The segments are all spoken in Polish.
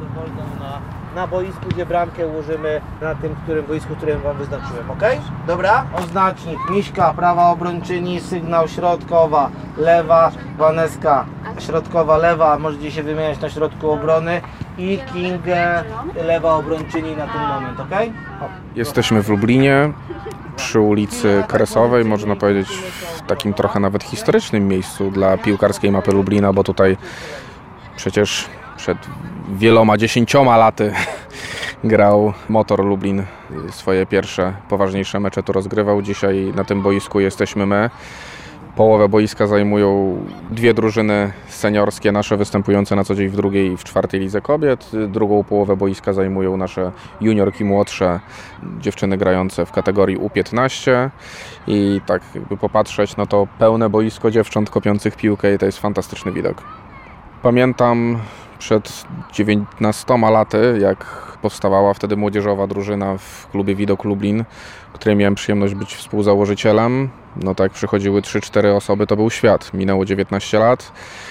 dowolną na boisku, gdzie bramkę ułożymy na tym boisku, którym Wam wyznaczyłem, ok? Dobra? Oznacznik, Miśka, prawa obrończyni, sygnał środkowa, lewa, Waneska, środkowa, lewa, możecie się wymieniać na środku obrony i King, lewa obrończyni na ten moment, ok? Jesteśmy w Lublinie, przy ulicy Kresowej, można powiedzieć w takim trochę nawet historycznym miejscu dla piłkarskiej mapy Lublina, bo tutaj przecież przed wieloma 10 laty grał Motor Lublin, swoje pierwsze poważniejsze mecze tu rozgrywał. Dzisiaj na tym boisku jesteśmy my. Połowę boiska zajmują dwie drużyny seniorskie, nasze występujące na co dzień w drugiej i w czwartej lidze kobiet. Drugą połowę boiska zajmują nasze juniorki młodsze, dziewczyny grające w kategorii U15. I tak jakby popatrzeć, no to pełne boisko dziewcząt kopiących piłkę i to jest fantastyczny widok. Pamiętam przed 19 laty, jak powstawała wtedy młodzieżowa drużyna w klubie Widok Lublin, której miałem przyjemność być współzałożycielem. No tak, przychodziły 3-4 osoby, to był świat. Minęło 19 lat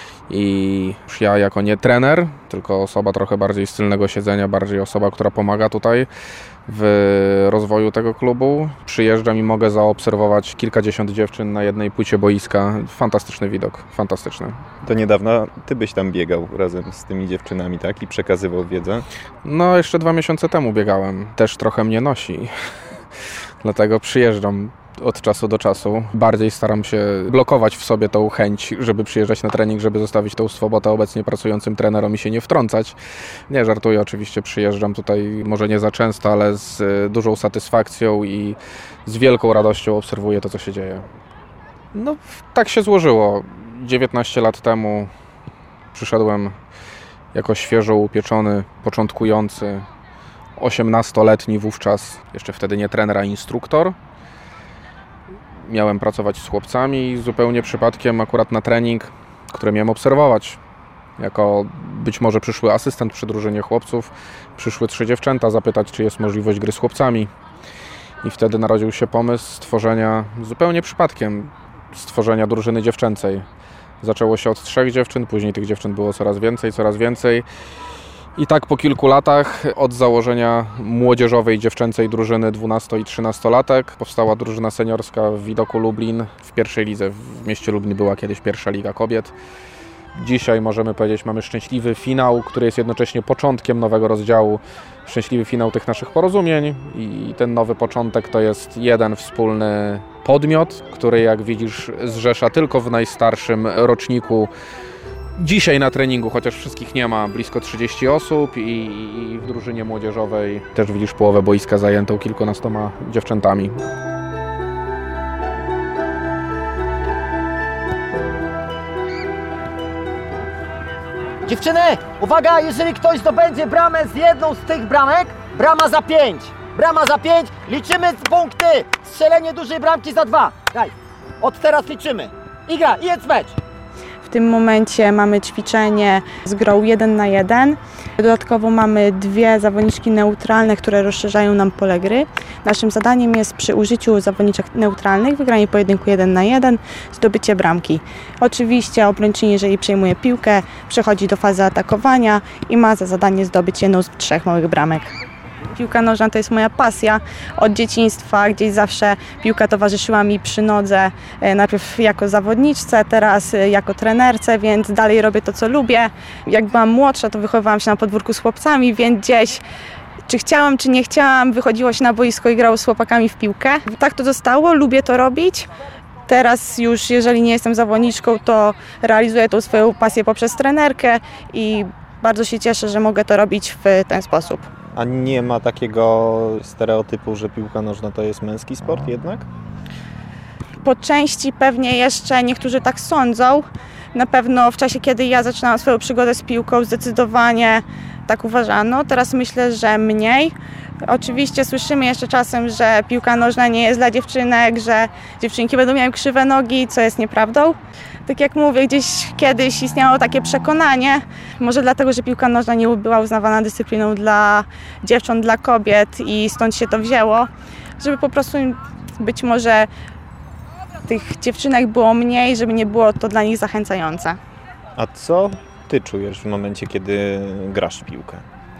i już ja jako nie trener, tylko osoba trochę bardziej z tylnego siedzenia, bardziej osoba, która pomaga tutaj w rozwoju tego klubu. Przyjeżdżam i mogę zaobserwować kilkadziesiąt dziewczyn na jednej płycie boiska. Fantastyczny widok, fantastyczny. Do niedawna ty byś tam biegał razem z tymi dziewczynami, tak? I przekazywał wiedzę? No, jeszcze 2 miesiące temu biegałem. Też trochę mnie nosi. Dlatego przyjeżdżam od czasu do czasu. Bardziej staram się blokować w sobie tą chęć, żeby przyjeżdżać na trening, żeby zostawić tą swobodę obecnie pracującym trenerom i się nie wtrącać. Nie, żartuję, oczywiście przyjeżdżam tutaj może nie za często, ale z dużą satysfakcją i z wielką radością obserwuję to, co się dzieje. No, tak się złożyło. 19 lat temu przyszedłem jako świeżo upieczony, początkujący, 18-letni wówczas, jeszcze wtedy nie trener, a instruktor. Miałem pracować z chłopcami i zupełnie przypadkiem akurat na trening, który miałem obserwować, jako być może przyszły asystent przy drużynie chłopców, przyszły 3 dziewczęta zapytać, czy jest możliwość gry z chłopcami. I wtedy narodził się pomysł stworzenia, zupełnie przypadkiem, stworzenia drużyny dziewczęcej. Zaczęło się od 3 dziewczyn, później tych dziewczyn było coraz więcej. I tak po kilku latach od założenia młodzieżowej dziewczęcej drużyny 12- i 13-latek powstała drużyna seniorska w Widoku Lublin. W pierwszej lidze w mieście Lublin była kiedyś pierwsza liga kobiet. Dzisiaj możemy powiedzieć, mamy szczęśliwy finał, który jest jednocześnie początkiem nowego rozdziału. Szczęśliwy finał tych naszych porozumień i ten nowy początek to jest jeden wspólny podmiot, który jak widzisz zrzesza tylko w najstarszym roczniku. Dzisiaj na treningu, chociaż wszystkich nie ma, blisko 30 osób i w drużynie młodzieżowej też widzisz połowę boiska zajętą kilkunastoma dziewczętami. Dziewczyny, uwaga, jeżeli ktoś zdobędzie bramę z jedną z tych bramek, brama za 5. Brama za 5, liczymy punkty. Strzelenie dużej bramki za 2. Daj, od teraz liczymy. I gra, i jest mecz. W tym momencie mamy ćwiczenie z grą 1 na 1. Dodatkowo mamy 2 zawodniczki neutralne, które rozszerzają nam pole gry. Naszym zadaniem jest przy użyciu zawodniczek neutralnych wygranie pojedynku 1 na 1, zdobycie bramki. Oczywiście obrończyni, jeżeli przejmuje piłkę, przechodzi do fazy atakowania i ma za zadanie zdobyć jedną z 3 małych bramek. Piłka nożna to jest moja pasja od dzieciństwa, gdzieś zawsze piłka towarzyszyła mi przy nodze, najpierw jako zawodniczce, teraz jako trenerce, więc dalej robię to, co lubię. Jak byłam młodsza, to wychowywałam się na podwórku z chłopcami, więc gdzieś, czy chciałam, czy nie chciałam, wychodziło się na boisko i grało z chłopakami w piłkę. Tak to zostało, lubię to robić. Teraz już, jeżeli nie jestem zawodniczką, to realizuję tą swoją pasję poprzez trenerkę i bardzo się cieszę, że mogę to robić w ten sposób. A nie ma takiego stereotypu, że piłka nożna to jest męski sport jednak? Po części pewnie jeszcze niektórzy tak sądzą. Na pewno w czasie, kiedy ja zaczynałam swoją przygodę z piłką, zdecydowanie tak uważano. Teraz myślę, że mniej. Oczywiście słyszymy jeszcze czasem, że piłka nożna nie jest dla dziewczynek, że dziewczynki będą miały krzywe nogi, co jest nieprawdą. Tak jak mówię, gdzieś kiedyś istniało takie przekonanie, może dlatego, że piłka nożna nie była uznawana dyscypliną dla dziewcząt, dla kobiet i stąd się to wzięło, żeby po prostu być może tych dziewczynek było mniej, żeby nie było to dla nich zachęcające. A co ty czujesz w momencie, kiedy grasz w piłkę?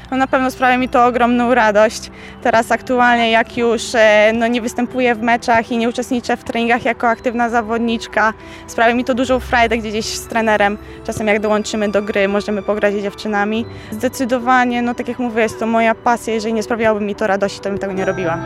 no na pewno sprawia mi to ogromną radość. Teraz aktualnie jak już nie występuję w meczach i nie uczestniczę w treningach jako aktywna zawodniczka, sprawia mi to dużą frajdę gdzieś z trenerem. Czasem jak dołączymy do gry, możemy pograć z dziewczynami. Zdecydowanie, no tak jak mówię, jest to moja pasja. Jeżeli nie sprawiałoby mi to radości, to bym tego nie robiła.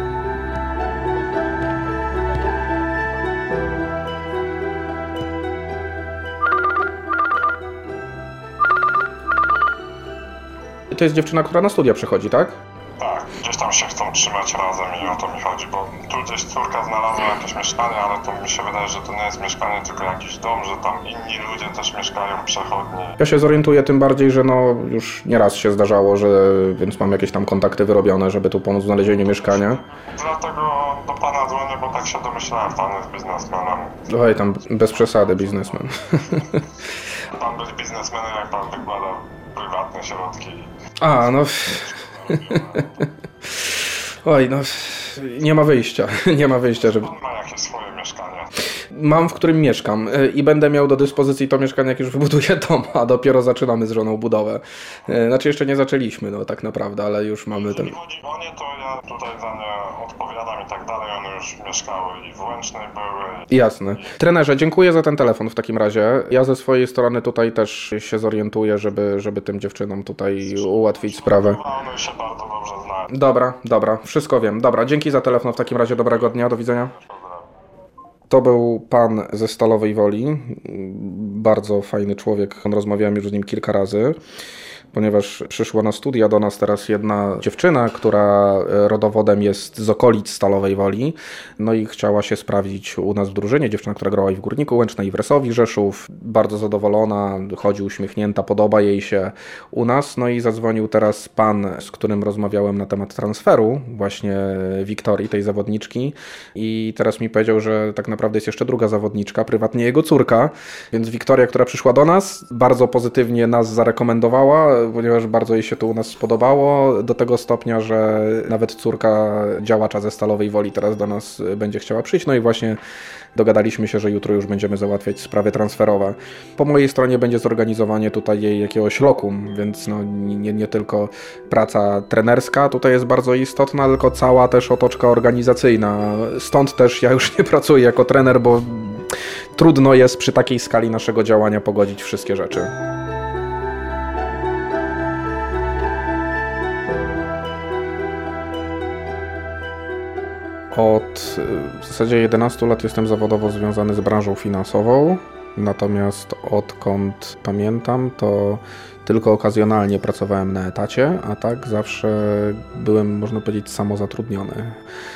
To jest dziewczyna, która na studia przychodzi, tak? Tak, gdzieś tam się chcą trzymać razem i o to mi chodzi, bo tu gdzieś córka znalazła jakieś mieszkanie, ale to mi się wydaje, że to nie jest mieszkanie, tylko jakiś dom, że tam inni ludzie też mieszkają, przechodni. Ja się zorientuję tym bardziej, że no już nieraz się zdarzało, więc mam jakieś tam kontakty wyrobione, żeby tu pomóc w znalezieniu mieszkania. Dlatego do pana dzwonię, bo tak się domyślałem, pan jest biznesmenem. Oj, tam bez przesady biznesmen. Pan być biznesmenem, jak pan wykłada prywatne środki. A, no... Oj, no... Nie ma wyjścia, nie ma wyjścia, żeby... Pan ma jakieś swoje mieszkanie. Mam, w którym mieszkam i będę miał do dyspozycji to mieszkanie, jak już wybuduję dom, a dopiero zaczynamy z żoną budowę. Znaczy jeszcze nie zaczęliśmy, no tak naprawdę, ale już mamy ten... Jeśli chodzi o nie, to ja tutaj za nie odpowiadam i tak dalej, one już mieszkały i w Łęcznej były. Jasne. Trenerze, dziękuję za ten telefon w takim razie. Ja ze swojej strony tutaj też się zorientuję, żeby tym dziewczynom tutaj ułatwić sprawę. One się bardzo dobrze znają. Dobra, wszystko wiem. Dobra, dzięki za telefon w takim razie, dobrego dnia, do widzenia. To był pan ze Stalowej Woli, bardzo fajny człowiek, rozmawiałem już z nim kilka razy, ponieważ przyszła na studia do nas teraz jedna dziewczyna, która rodowodem jest z okolic Stalowej Woli, no i chciała się sprawdzić u nas w drużynie, dziewczyna, która grała i w Górniku Łęcznej, i w Resowi Rzeszów, bardzo zadowolona, chodzi uśmiechnięta, podoba jej się u nas, no i zadzwonił teraz pan, z którym rozmawiałem na temat transferu, właśnie Wiktorii, tej zawodniczki, i teraz mi powiedział, że tak naprawdę jest jeszcze druga zawodniczka, prywatnie jego córka, więc Wiktoria, która przyszła do nas, bardzo pozytywnie nas zarekomendowała, ponieważ bardzo jej się tu u nas spodobało, do tego stopnia, że nawet córka działacza ze Stalowej Woli teraz do nas będzie chciała przyjść, no i właśnie dogadaliśmy się, że jutro już będziemy załatwiać sprawy transferowe. Po mojej stronie będzie zorganizowanie tutaj jej jakiegoś lokum, więc no nie tylko praca trenerska tutaj jest bardzo istotna, tylko cała też otoczka organizacyjna. Stąd też ja już nie pracuję jako trener, bo trudno jest przy takiej skali naszego działania pogodzić wszystkie rzeczy. Od w zasadzie 11 lat jestem zawodowo związany z branżą finansową, natomiast odkąd pamiętam, to tylko okazjonalnie pracowałem na etacie, a tak zawsze byłem, można powiedzieć, samozatrudniony.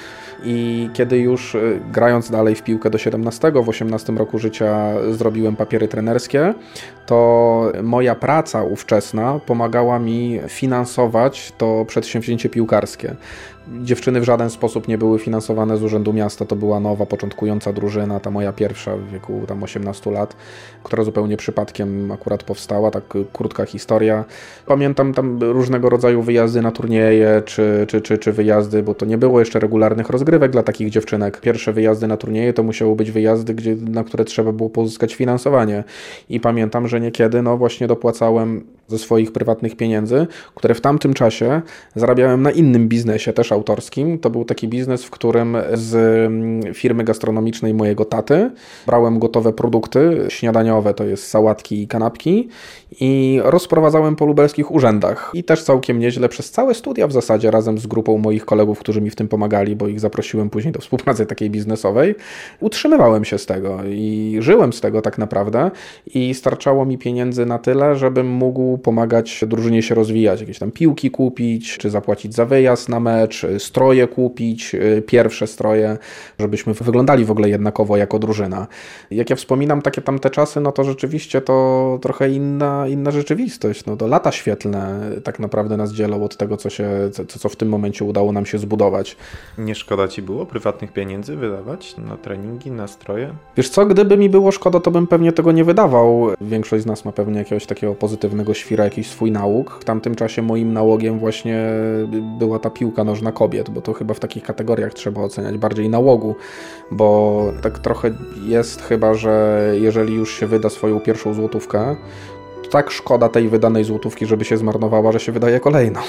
I kiedy już grając dalej w piłkę do 17, w 18 roku życia zrobiłem papiery trenerskie, to moja praca ówczesna pomagała mi finansować to przedsięwzięcie piłkarskie. Dziewczyny w żaden sposób nie były finansowane z Urzędu Miasta, to była nowa, początkująca drużyna, ta moja pierwsza w wieku tam 18 lat, która zupełnie przypadkiem akurat powstała, tak krótka historia. Pamiętam tam różnego rodzaju wyjazdy na turnieje, czy wyjazdy, bo to nie było jeszcze regularnych rozgrywek dla takich dziewczynek. Pierwsze wyjazdy na turnieje to musiały być wyjazdy, na które trzeba było pozyskać finansowanie. I pamiętam, że niekiedy właśnie dopłacałem ze swoich prywatnych pieniędzy, które w tamtym czasie zarabiałem na innym biznesie, też autorskim. To był taki biznes, w którym z firmy gastronomicznej mojego taty brałem gotowe produkty śniadaniowe, to jest sałatki i kanapki, i rozprowadzałem po lubelskich urzędach. I też całkiem nieźle przez całe studia w zasadzie razem z grupą moich kolegów, którzy mi w tym pomagali, bo ich zaprosiłem później do współpracy takiej biznesowej. Utrzymywałem się z tego i żyłem z tego tak naprawdę i starczało mi pieniędzy na tyle, żebym mógł pomagać drużynie się rozwijać, jakieś tam piłki kupić, czy zapłacić za wyjazd na mecz, stroje kupić, pierwsze stroje, żebyśmy wyglądali w ogóle jednakowo jako drużyna. Jak ja wspominam takie tamte czasy, no to rzeczywiście to trochę inna rzeczywistość. No to lata świetlne tak naprawdę nas dzielą od tego, co w tym momencie udało nam się zbudować. Nie szkoda ci było prywatnych pieniędzy wydawać na treningi, na stroje? Wiesz co, gdyby mi było szkoda, to bym pewnie tego nie wydawał. Większość z nas ma pewnie jakiegoś takiego pozytywnego świra, jakiś swój nauk. W tamtym czasie moim nałogiem właśnie była ta piłka nożna kobiet, bo to chyba w takich kategoriach trzeba oceniać bardziej nałogu, bo tak trochę jest chyba, że jeżeli już się wyda swoją pierwszą złotówkę, tak szkoda tej wydanej złotówki, żeby się zmarnowała, że się wydaje kolejną.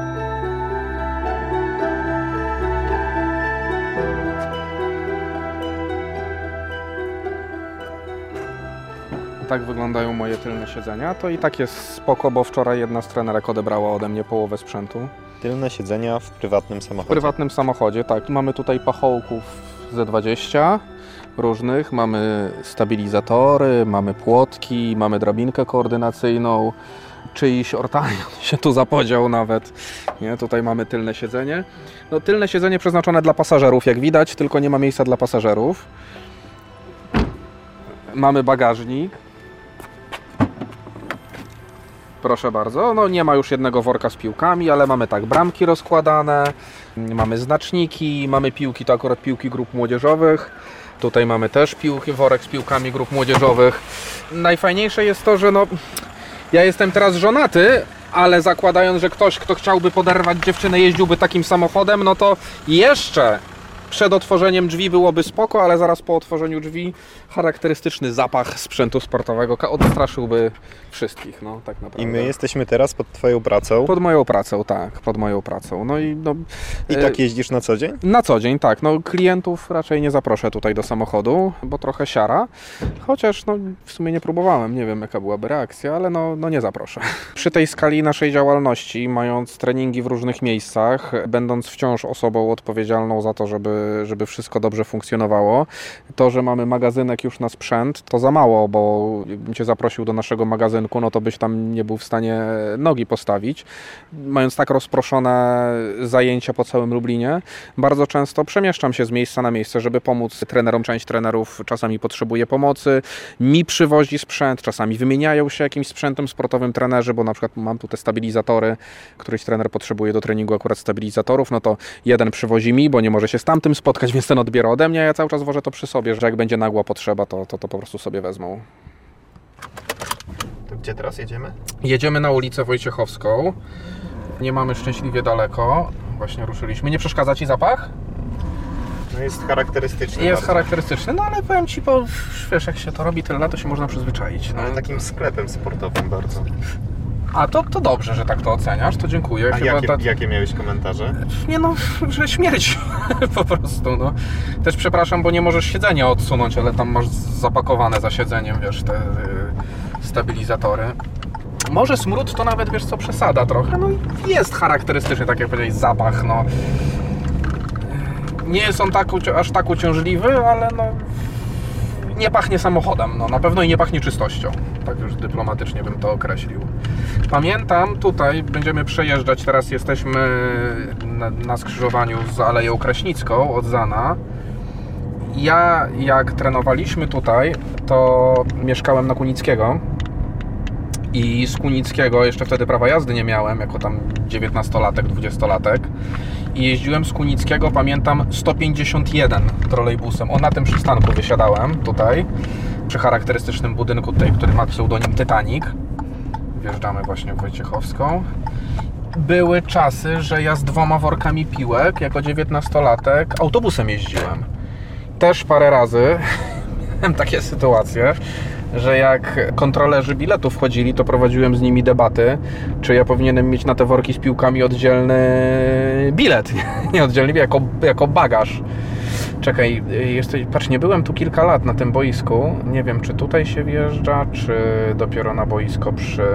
Tak wyglądają moje tylne siedzenia. To i tak jest spoko, bo wczoraj jedna z trenerek odebrała ode mnie połowę sprzętu. Tylne siedzenia w prywatnym W samochodzie. prywatnym samochodzie, tak. Mamy tutaj pachołków ze 20 różnych, mamy stabilizatory, mamy płotki, mamy drabinkę koordynacyjną, czyjś ortalion się tu zapodział nawet. Nie? Tutaj mamy tylne siedzenie. No, tylne siedzenie przeznaczone dla pasażerów, jak widać, tylko nie ma miejsca dla pasażerów. Mamy bagażnik. Proszę bardzo, no nie ma już jednego worka z piłkami, ale mamy tak bramki rozkładane, mamy znaczniki, mamy piłki, to akurat piłki grup młodzieżowych. Tutaj mamy też worek z piłkami grup młodzieżowych. Najfajniejsze jest to, że no, ja jestem teraz żonaty, ale zakładając, że ktoś, kto chciałby poderwać dziewczynę, jeździłby takim samochodem, no to jeszcze przed otworzeniem drzwi byłoby spoko, ale zaraz po otworzeniu drzwi charakterystyczny zapach sprzętu sportowego odstraszyłby wszystkich, no tak naprawdę. I my jesteśmy teraz pod Twoją pracą. Pod moją pracą, tak, pod moją pracą. No i no, I tak jeździsz na co dzień? na co dzień, tak. No, klientów raczej nie zaproszę tutaj do samochodu, bo trochę siara. Chociaż no, w sumie nie próbowałem, nie wiem jaka byłaby reakcja, ale no nie zaproszę. Przy tej skali naszej działalności, mając treningi w różnych miejscach, będąc wciąż osobą odpowiedzialną za to, żeby wszystko dobrze funkcjonowało, to, że mamy magazynek już na sprzęt, to za mało, bo jakbym Cię zaprosił do naszego magazynku, no to byś tam nie był w stanie nogi postawić. Mając tak rozproszone zajęcia po całym Lublinie, bardzo często przemieszczam się z miejsca na miejsce, żeby pomóc trenerom. Część trenerów czasami potrzebuje pomocy, mi przywozi sprzęt, czasami wymieniają się jakimś sprzętem sportowym trenerzy, bo na przykład mam tu te stabilizatory, któryś trener potrzebuje do treningu akurat stabilizatorów, no to jeden przywozi mi, bo nie może się z tamtym spotkać, więc ten odbiera ode mnie, a ja cały czas wożę to przy sobie, że jak będzie nagła potrzeba, to po prostu sobie wezmą. To gdzie teraz jedziemy? Jedziemy na ulicę Wojciechowską. Nie mamy szczęśliwie daleko. Właśnie ruszyliśmy. Nie przeszkadza Ci zapach? No jest charakterystyczny. Jest bardzo. charakterystyczny, no ale powiem Ci, bo wiesz, jak się to robi tyle lat, to się można przyzwyczaić. No. Ale takim sklepem sportowym bardzo. A to dobrze, że tak to oceniasz, to dziękuję. A Chyba jakie miałeś komentarze? Nie no, że śmierć po prostu, no. Też przepraszam, bo nie możesz siedzenia odsunąć, ale tam masz zapakowane za siedzeniem, wiesz, te stabilizatory. Może smród to nawet, wiesz co, przesada trochę, no jest charakterystyczny, tak jak powiedziałeś, zapach, no. Nie jest on aż tak uciążliwy, ale no nie pachnie samochodem, no na pewno i nie pachnie czystością. Tak już dyplomatycznie bym to określił. Pamiętam, tutaj będziemy przejeżdżać, teraz jesteśmy na skrzyżowaniu z Aleją Kraśnicką od Zana. Ja jak trenowaliśmy tutaj, to mieszkałem na Kunickiego i z Kunickiego, jeszcze wtedy prawa jazdy nie miałem, jako tam 19-latek, 20-latek, i jeździłem z Kunickiego, pamiętam, 151 trolejbusem. Na tym przystanku wysiadałem tutaj, przy charakterystycznym budynku tutaj, który ma pseudonim Titanic. Wjeżdżamy właśnie w Wojciechowską. Były czasy, że ja z 2 workami piłek, jako 19-latek, autobusem jeździłem. Też parę razy miałem takie sytuacje, że jak kontrolerzy biletów wchodzili, to prowadziłem z nimi debaty, czy ja powinienem mieć na te worki z piłkami oddzielny bilet, nie oddzielny bilet, jako bagaż. Czekaj, patrz, nie byłem tu kilka lat na tym boisku, nie wiem, czy tutaj się wjeżdża, czy dopiero na boisko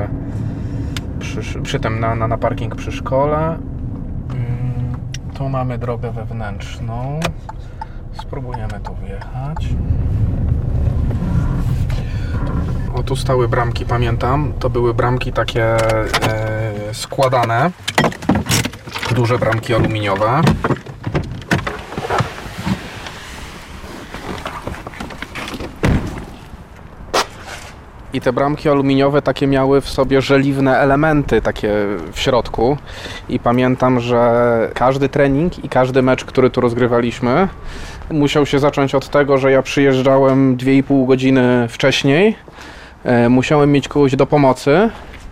przy tym, na parking przy szkole. Tu mamy drogę wewnętrzną, spróbujemy tu wjechać. O, tu stały bramki, pamiętam. To były bramki takie składane. Duże bramki aluminiowe. I te bramki aluminiowe takie miały w sobie żeliwne elementy takie w środku. I pamiętam, że każdy trening i każdy mecz, który tu rozgrywaliśmy, musiał się zacząć od tego, że ja przyjeżdżałem 2,5 godziny wcześniej. Musiałem mieć kogoś do pomocy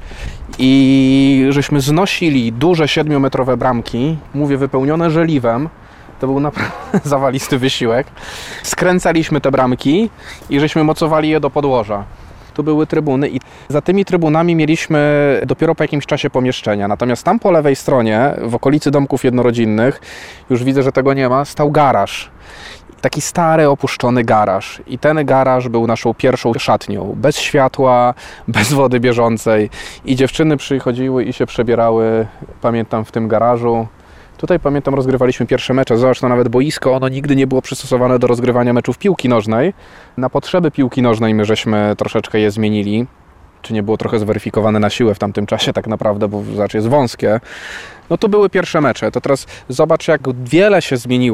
i żeśmy znosili duże 7-metrowe bramki, mówię, wypełnione żeliwem. To był naprawdę zawalisty wysiłek. Skręcaliśmy te bramki i żeśmy mocowali je do podłoża. tu były trybuny i za tymi trybunami mieliśmy dopiero po jakimś czasie pomieszczenia. Natomiast tam po lewej stronie, w okolicy domków jednorodzinnych, już widzę, że tego nie ma, stał garaż. Taki stary, opuszczony garaż. I ten garaż był naszą pierwszą szatnią. Bez światła, bez wody bieżącej. I dziewczyny przychodziły i się przebierały, pamiętam, w tym garażu. Tutaj, pamiętam, rozgrywaliśmy pierwsze mecze. Zobacz, to nawet boisko, ono nigdy nie było przystosowane do rozgrywania meczów piłki nożnej. Na potrzeby piłki nożnej my żeśmy troszeczkę je zmienili. Czy nie było trochę zweryfikowane na siłę w tamtym czasie tak naprawdę, bo znaczy jest wąskie. No to były pierwsze mecze. To teraz zobacz, jak wiele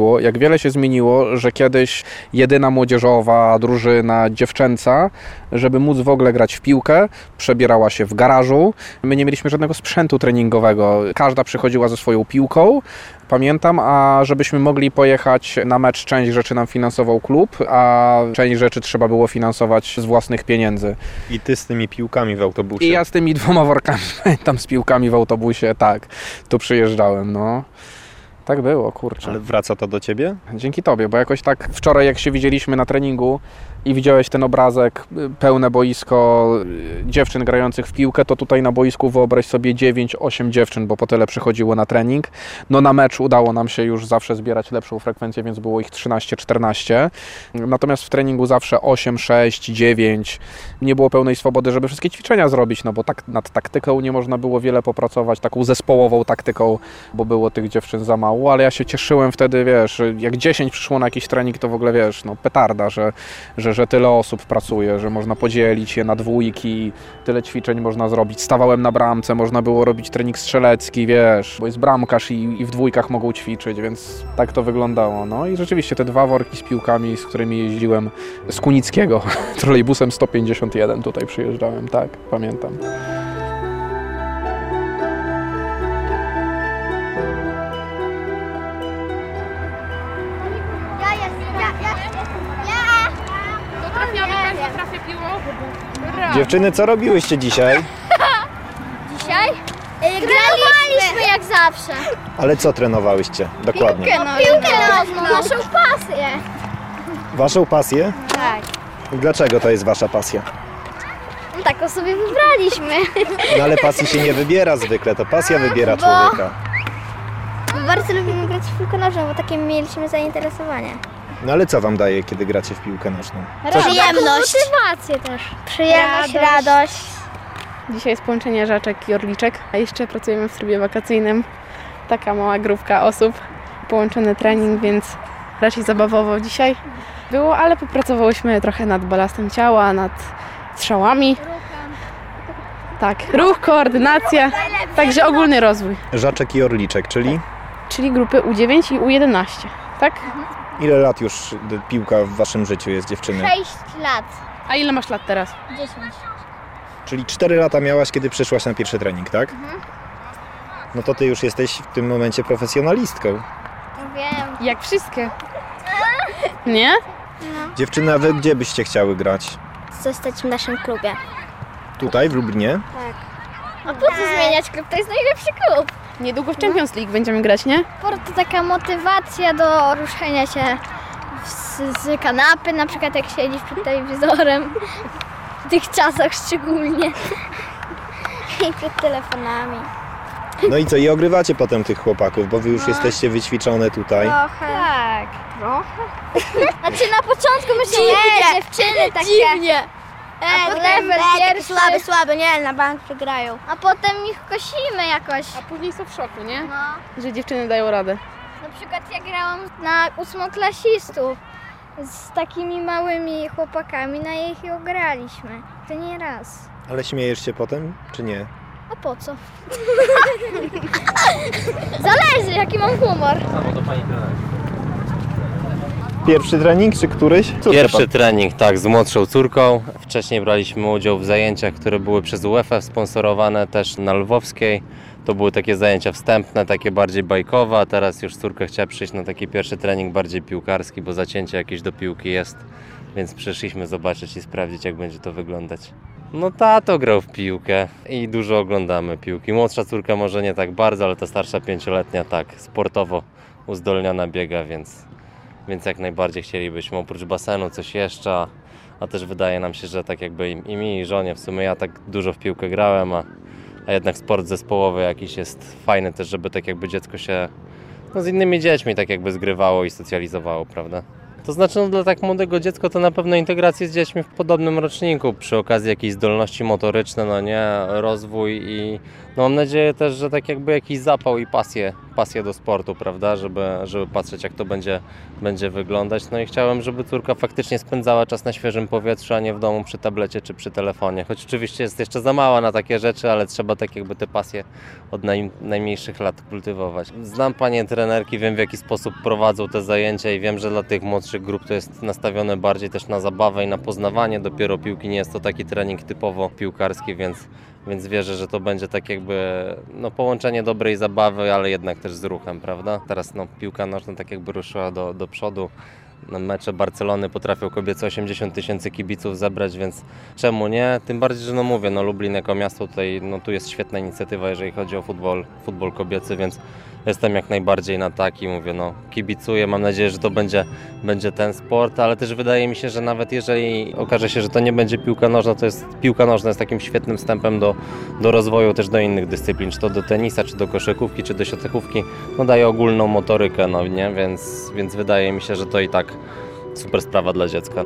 się zmieniło, że kiedyś jedyna młodzieżowa drużyna dziewczęca, żeby móc w ogóle grać w piłkę, przebierała się w garażu. My nie mieliśmy żadnego sprzętu treningowego. Każda przychodziła ze swoją piłką, pamiętam, a żebyśmy mogli pojechać na mecz, część rzeczy nam finansował klub, a część rzeczy trzeba było finansować z własnych pieniędzy. I ty z tymi piłkami w autobusie. I ja z tymi 2 workami, pamiętam, z piłkami w autobusie, tak, tu przyjeżdżałem, no. Tak było, kurczę. Ale wraca to do ciebie? Dzięki tobie, bo jakoś tak wczoraj, jak się widzieliśmy na treningu i widziałeś ten obrazek, pełne boisko dziewczyn grających w piłkę, to tutaj na boisku wyobraź sobie 9-8 dziewczyn, bo po tyle przychodziło na trening. No na mecz udało nam się już zawsze zbierać lepszą frekwencję, więc było ich 13-14. Natomiast w treningu zawsze 8, 6, 9. Nie było pełnej swobody, żeby wszystkie ćwiczenia zrobić, no bo tak nad taktyką nie można było wiele popracować, taką zespołową taktyką, bo było tych dziewczyn za mało, ale ja się cieszyłem wtedy, wiesz, jak 10 przyszło na jakiś trening, to w ogóle, wiesz, no petarda, że tyle osób pracuje, że można podzielić je na dwójki, tyle ćwiczeń można zrobić. Stawałem na bramce, można było robić trening strzelecki, wiesz, bo jest bramkarz i w dwójkach mogą ćwiczyć, więc tak to wyglądało. No i rzeczywiście te 2 worki z piłkami, z którymi jeździłem z Kunickiego, trolejbusem 151 tutaj przyjeżdżałem, tak, pamiętam. Dziewczyny, co robiłyście dzisiaj? Dzisiaj? Graliśmy jak zawsze. Ale co trenowałyście dokładnie? Piłkę nożną. Naszą pasję. Waszą pasję? Tak. I dlaczego to jest wasza pasja? No taką sobie wybraliśmy. No ale pasji się nie wybiera zwykle, to pasja wybiera człowieka. Bardzo lubimy grać w piłkę nożną, bo takie mieliśmy zainteresowanie. No ale co wam daje, kiedy gracie w piłkę nożną? Przyjemność. Motywację też. Przyjemność, radość. Dzisiaj jest połączenie Żaczek i Orliczek, a jeszcze pracujemy w trybie wakacyjnym. Taka mała grupka osób, połączony trening, więc raczej zabawowo dzisiaj było, ale popracowałyśmy trochę nad balastem ciała, nad strzałami. Tak, ruch, koordynacja, także ogólny rozwój. Żaczek i Orliczek, Czyli grupy U9 i U11, tak? ile lat już piłka w waszym życiu jest, dziewczyny? 6 lat. A ile masz lat teraz? 10. Czyli 4 lata miałaś, kiedy przyszłaś na pierwszy trening, tak? No to ty już jesteś w tym momencie profesjonalistką. Wiem. Jak wszystkie. Nie? Dziewczyny, a wy gdzie byście chciały grać? Zostać w naszym klubie. Tutaj, w Lublinie? A po co zmieniać klub? To jest najlepszy klub. Niedługo w Champions League będziemy grać, nie? Sport to taka motywacja do ruszenia się z kanapy, na przykład jak siedzisz przed telewizorem. W tych czasach szczególnie. I przed telefonami. No i co, i ogrywacie potem tych chłopaków, bo wy już jesteście wyćwiczone tutaj. Trochę. Tak. Trochę? Znaczy na początku myślę, dziewczyny takie. Dziwnie. A potem pierwszy. Słabe, nie, na bank przegrają. A potem ich kosimy jakoś. A później są w szoku, nie? No. Że dziewczyny dają radę. Na przykład ja grałam na 8-klasistów z takimi małymi chłopakami, na ich i ograliśmy. To nie raz. Ale śmiejesz się potem, czy nie? A po co? Zależy jaki mam humor. Pierwszy trening, czy któryś? Pierwszy trening, tak, z młodszą córką. Wcześniej braliśmy udział w zajęciach, które były przez UEFA sponsorowane też na Lwowskiej. To były takie zajęcia wstępne, takie bardziej bajkowe, a teraz już córka chciała przyjść na taki pierwszy trening bardziej piłkarski, bo zacięcie jakieś do piłki jest, więc przyszliśmy zobaczyć i sprawdzić, jak będzie to wyglądać. No tato grał w piłkę i dużo oglądamy piłki. Młodsza córka może nie tak bardzo, ale ta starsza 5-letnia tak, sportowo uzdolniona biega, więc jak najbardziej chcielibyśmy oprócz basenu coś jeszcze, a też wydaje nam się, że tak jakby i mi, i żonie, w sumie ja tak dużo w piłkę grałem, a jednak sport zespołowy jakiś jest fajny też, żeby tak jakby dziecko się z innymi dziećmi tak jakby zgrywało i socjalizowało, prawda? To znaczy dla tak młodego dziecka to na pewno integrację z dziećmi w podobnym roczniku, przy okazji jakiejś zdolności motoryczne, rozwój i mam nadzieję też, że tak jakby jakiś zapał i pasję do sportu, prawda, żeby patrzeć jak to będzie wyglądać. I chciałem, żeby córka faktycznie spędzała czas na świeżym powietrzu, a nie w domu przy tablecie czy przy telefonie. Choć oczywiście jest jeszcze za mała na takie rzeczy, ale trzeba tak jakby te pasje od najmniejszych lat kultywować. Znam panie trenerki, wiem w jaki sposób prowadzą te zajęcia i wiem, że dla tych młodszych grup to jest nastawione bardziej też na zabawę i na poznawanie dopiero piłki. Nie jest to taki trening typowo piłkarski, więc wierzę, że to będzie tak jakby połączenie dobrej zabawy, ale jednak też z ruchem, prawda? Teraz piłka nożna tak jakby ruszyła do przodu. Mecze Barcelony potrafią kobiece 80 000 kibiców zebrać, więc czemu nie? Tym bardziej, że mówię, Lublin jako miasto tutaj, tu jest świetna inicjatywa, jeżeli chodzi o futbol kobiecy, więc jestem jak najbardziej na tak i mówię, kibicuję, mam nadzieję, że to będzie ten sport, ale też wydaje mi się, że nawet jeżeli okaże się, że to nie będzie piłka nożna, to piłka nożna jest takim świetnym wstępem do rozwoju też do innych dyscyplin, czy to do tenisa, czy do koszykówki, czy do siatkówki, daje ogólną motorykę, nie? Więc wydaje mi się, że to i tak super sprawa dla dziecka.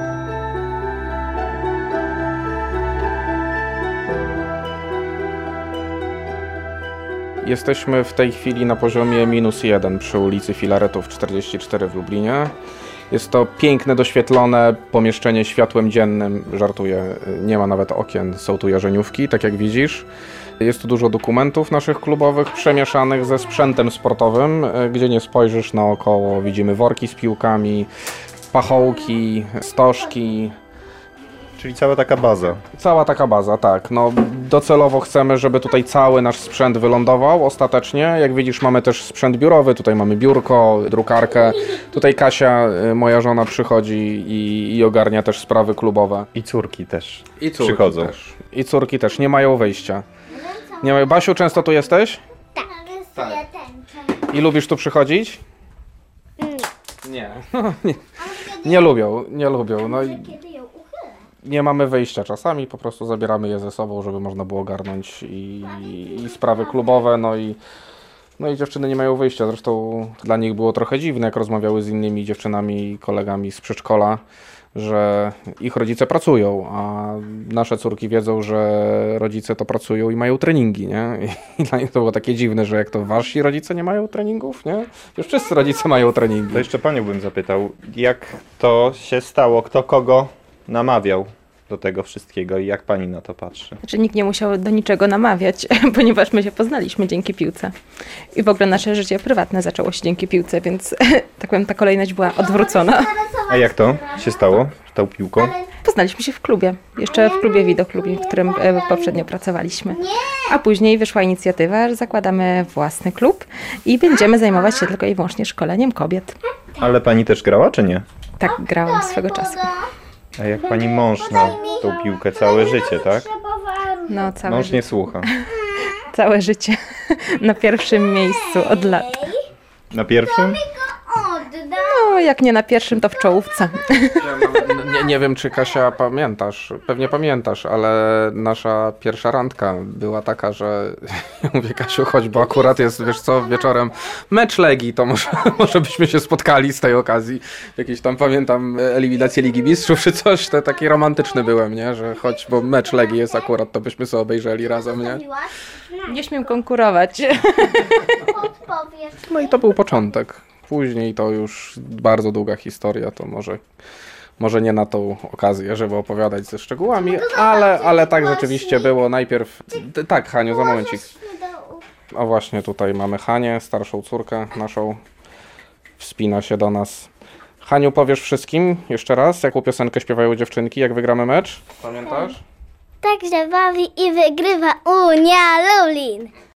Jesteśmy w tej chwili na poziomie -1 przy ulicy Filaretów 44 w Lublinie. Jest to piękne, doświetlone pomieszczenie światłem dziennym. Żartuję, nie ma nawet okien, są tu jarzeniówki, tak jak widzisz. Jest tu dużo dokumentów naszych klubowych przemieszanych ze sprzętem sportowym. Gdzie nie spojrzysz naokoło, widzimy worki z piłkami, pachołki, stożki. Czyli cała taka baza. Cała taka baza, tak. Docelowo chcemy, żeby tutaj cały nasz sprzęt wylądował ostatecznie. Jak widzisz, mamy też sprzęt biurowy, tutaj mamy biurko, drukarkę. Tutaj Kasia, moja żona, przychodzi i ogarnia też sprawy klubowe. I córki też przychodzą. I córki też, nie mają wyjścia. Nie mają. Basiu, często tu jesteś? Tak. I lubisz tu przychodzić? Nie. Nie lubią. Nie mamy wyjścia czasami, po prostu zabieramy je ze sobą, żeby można było ogarnąć i sprawy klubowe, i dziewczyny nie mają wyjścia. Zresztą dla nich było trochę dziwne, jak rozmawiały z innymi dziewczynami i kolegami z przedszkola, że ich rodzice pracują, a nasze córki wiedzą, że rodzice to pracują i mają treningi, nie? I dla nich to było takie dziwne, że jak to wasi rodzice nie mają treningów, nie? Już wszyscy rodzice mają treningi. To jeszcze panią bym zapytał, jak to się stało, kto kogo namawiał do tego wszystkiego i jak pani na to patrzy? Znaczy nikt nie musiał do niczego namawiać, ponieważ my się poznaliśmy dzięki piłce. I w ogóle nasze życie prywatne zaczęło się dzięki piłce, więc tak powiem, ta kolejność była odwrócona. A jak to się stało z tą piłką? Poznaliśmy się w klubie, jeszcze w klubie Widoklubie, w którym poprzednio pracowaliśmy. A później wyszła inicjatywa, że zakładamy własny klub i będziemy zajmować się tylko i wyłącznie szkoleniem kobiet. Ale pani też grała, czy nie? Tak, grałam swego czasu. A jak pani mąż na tą piłkę całe życie, tak? No, całe Mąż życie. nie słucha. Całe życie na pierwszym miejscu od lat. Na pierwszym? No, jak nie na pierwszym, to w czołówce. Nie wiem, czy Kasia pamiętasz, pewnie pamiętasz, ale nasza pierwsza randka była taka, że ja mówię, Kasiu, chodź, bo akurat jest, wiesz co, wieczorem mecz Legii, to może byśmy się spotkali z tej okazji. Jakieś tam, pamiętam, eliminacje Ligi Mistrzów czy coś, to taki romantyczny byłem, nie, że chodź, bo mecz Legii jest akurat, to byśmy sobie obejrzeli razem, nie? Nie śmiem konkurować. No i to był początek. Później to już bardzo długa historia, to może nie na tą okazję, żeby opowiadać ze szczegółami, ale tak rzeczywiście było. Najpierw, tak Haniu, za momencik. O właśnie, tutaj mamy Hanię, starszą córkę naszą, wspina się do nas. Haniu, powiesz wszystkim jeszcze raz, jaką piosenkę śpiewają dziewczynki, jak wygramy mecz? Pamiętasz? Tak się bawi i wygrywa Unia Lublin.